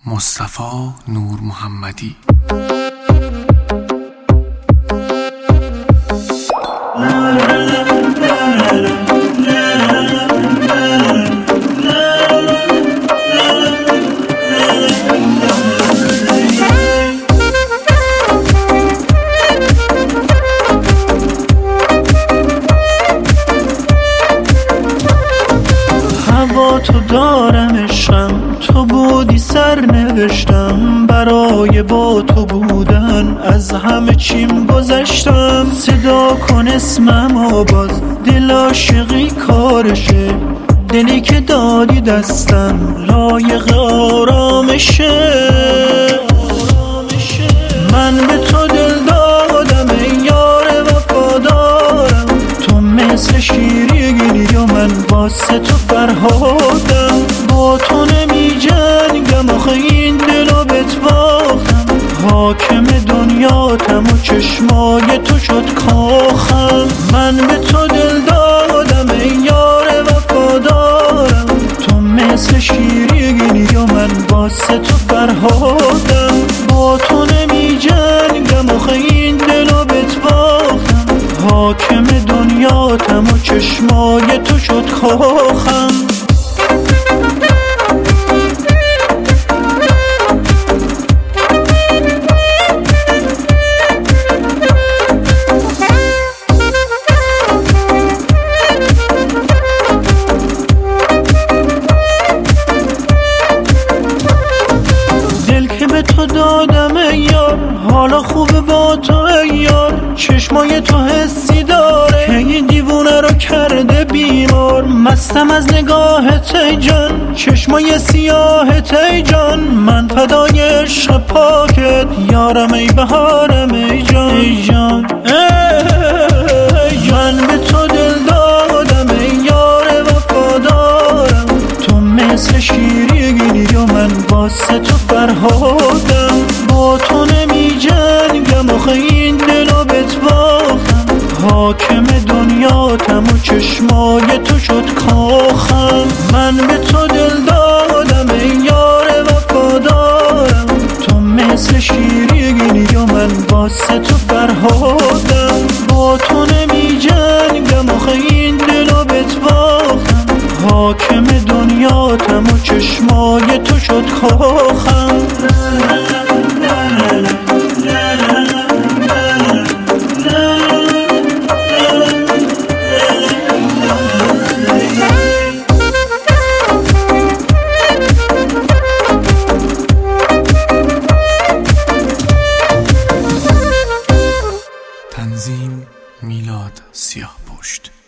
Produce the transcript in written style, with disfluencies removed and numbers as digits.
مصطفی نور محمدی. هوا تو دارم عشقم، تو بودی سرنوشتم، برای با تو بودن از همه چیم گذشتم. صدا کن اسمم و باز دل عاشقی کارشه، دلی که دادی دستم لایق آرامشه. من به تو دل دادم ای یار وفادارم، تو مثل شیری گلی و من واسه تو فرهادم. با تو نمی جنگم آخه این دلو بهت باختم، حاکم دنیاتم و چشمای تو شد کاخم. من به تو دل دادم ای یار وفادارم، تو مثل شیری گلی و من واسه تو فرهادم. با تو نمی جنگم آخه این دلو بهت باختم، حاکم دنیاتم و چشمای تو شد کاخم. به تو دادم ای یار، حالا خوبه با تو ای یار. چشمای تو حسی داره که این دیوونه رو کرده بیمار. مستم از نگاهت ای جان، چشمای سیاهت ای جان. من فدای عشق پاکت یارم ای بهارم ای جان ای جان. من به تو دل دادم ای یار وفادارم، تو مثل شیری گلی و من واسه تو فرهادم. با تو نمی جنگم آخه این دلو بهت باختم، حاکم دنیاتم و چشمای تو شد کاخم. من به تو دل دادم ای یار وفادارم، تو مثل شیری گلی و من واسه تو فرهادم. با تو نمی جنگم آخه این دلو بهت باختم، حاکم دنیاتم و چشمای تو شد کاخم. تنظیم میلاد سیاهپشت.